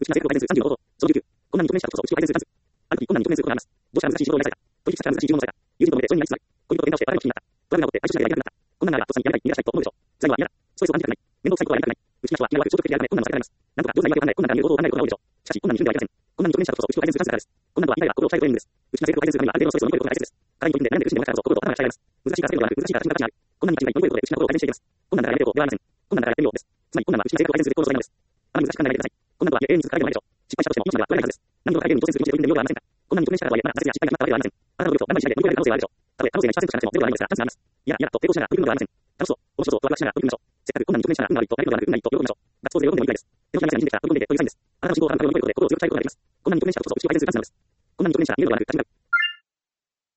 内側成功改善数30のその19。困難に直面したことこそ内側改善数30。ある時、困難に直面することがあります。どちら難しい仕事を依頼された。取引先から難しい注文をされた。友人と述べて、それになりつつある。恋人と喧嘩をして、別れの危機になった。トラブルが起こって、相手次第でやりたくなった。困難があれば、とっさにやりたい、逃げ出したいと思うでしょう。最後は嫌だ。ストレスを感じたくない。面倒くさいことはやりたくない。内気な人は気が弱く、超得的であるため、困難を避けられます。なんとか、どうせ言い訳わかんない、困難から見る行動を考えることが多いでしょう。しかし、困難に順ではありません。困難に直面したことこそ、内側改善数30からです。困難とは、被害が心を抑えるトレーニングです。内気な成功を改善するためには、ある程度のストレスを乗り越えることが大切です。課題に取り組んで悩んで苦しんでもらったからこそ、心と頭が鍛えられます。難しいからせめてではなく、難しいから私の形にある。困難に立ち向かい乗り越えることで、内気な心を改善していきます。困難だからやめておこうではありません。困難だからやってみようです。つまり、困難は内気な成功を改善する行動の素材なのです。あまり難しく考えないでください。困難とは、永遠に続く課題でもないでしょう。失敗したとしても、命までは取れないはずです。何度か改善に挑戦する道で取り組んでみようではありませんか。困難に直面したからとはいえ、まだ挫折や失敗が決まったわけではありません。あなたの努力と何倍しないで乗り越えられる可能性はあるでしょう。たとえ可能性が1%しかなくてもゼロではないのですが、チャンスがあります。嫌だ、嫌だと抵抗しながら取り組むのではありますが、チャンスがあります。楽しそう、ワクワクしながら取り組みましょう。せっかく困難に直面したら運が悪いとガッツポーズで喜んでみたいです。手のひらに足が運がいいと喜びましょう。ガッツポーズで喜んでみたいです。手のひらに足が運んできたら喜んでみたいというサインです。あなたの信号から向かいを乗り越えることで心を強く鍛えることができます。困難に直面したらこそ内側改善するチャンスなのです。困難に直面したら見るのではなく立ち向かう。